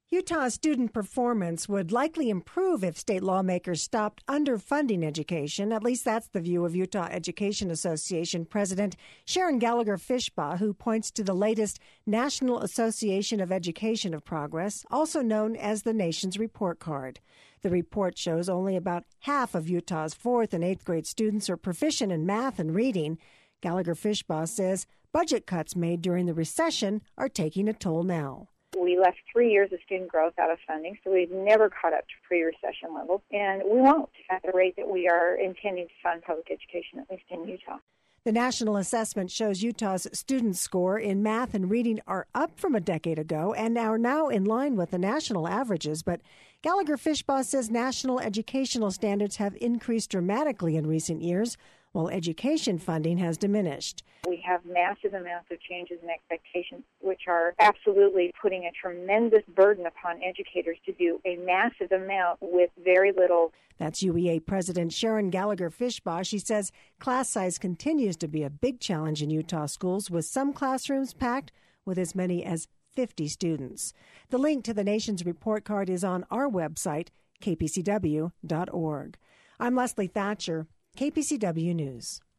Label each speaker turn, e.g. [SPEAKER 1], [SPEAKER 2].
[SPEAKER 1] Utah's student performance would likely improve if state lawmakers stopped underfunding education. At least that's the view of Utah Education Association President Sharon Gallagher-Fishbaugh, who points to the latest National Association of Education of Progress, also known as the nation's report card. The report shows only about half of Utah's 4th and 8th grade students are proficient in math and reading. Gallagher-Fishbaugh says budget cuts made during the recession are taking a toll now.
[SPEAKER 2] We left 3 years of student growth out of funding, so we've never caught up to pre-recession levels, and we won't at the rate that we are intending to fund public education, at least in Utah.
[SPEAKER 1] The national assessment shows Utah's student score in math and reading are up from a decade ago and are now in line with the national averages. But Gallagher-Fishbaugh says national educational standards have increased dramatically in recent years, while education funding has diminished.
[SPEAKER 2] We have massive amounts of changes in expectations, which are absolutely putting a tremendous burden upon educators to do a massive amount with very little.
[SPEAKER 1] That's UEA President Sharon Gallagher-Fishbaugh. She says class size continues to be a big challenge in Utah schools, with some classrooms packed with as many as 50 students. The link to the nation's report card is on our website, kpcw.org. I'm Leslie Thatcher, KPCW News.